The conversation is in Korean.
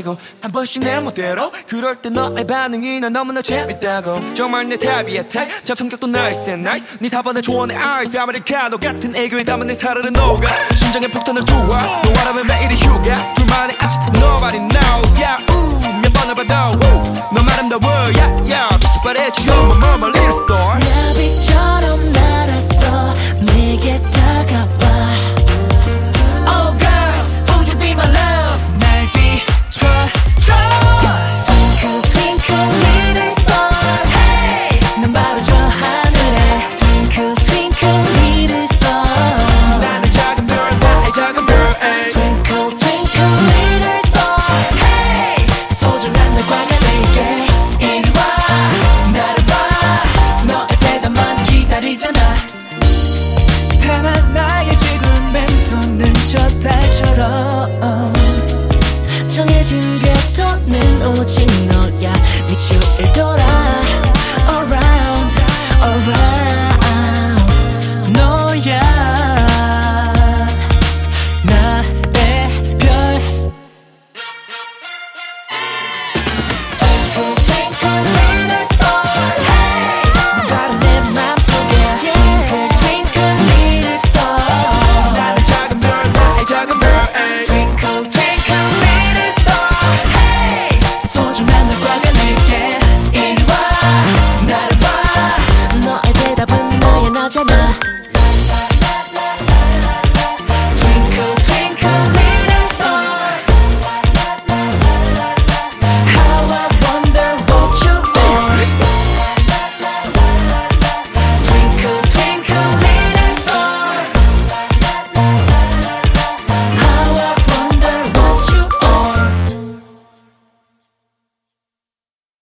하고 한 번씩 내 멋대로 그럴 때 너의 반응이 난 너무나 재밌다고 정말 내 타입이야 타입 참 성격도 nice and nice 네 4번의 조언의 ice 아메리카노 같은 애교에 담은 내 사르는 녹아 심장에 폭탄을 두어 너와라면 매일이 휴가 둘만의 아침 nobody knows yeah 몇 번을 봐도 너만 아름다워 yeah yeah 빛이 바래지고 my little star 나비처럼 날아서 내게 다가와 Oh girl would you be my love 날 비춰줘 Twinkle twinkle little star Hey 난 바로 저 하늘에 Twinkle twinkle little star 나는 작은 별 나의 작은 별 ay. Twinkle twinkle little star Hey 소중한 내 광야들게 이리 와 나를 봐 너의 대답만 기다리잖아 단 하나의 지구는 맴도는 저 달처럼 정해진 궤도는 오직 너야 네 주위를 돌아 Around around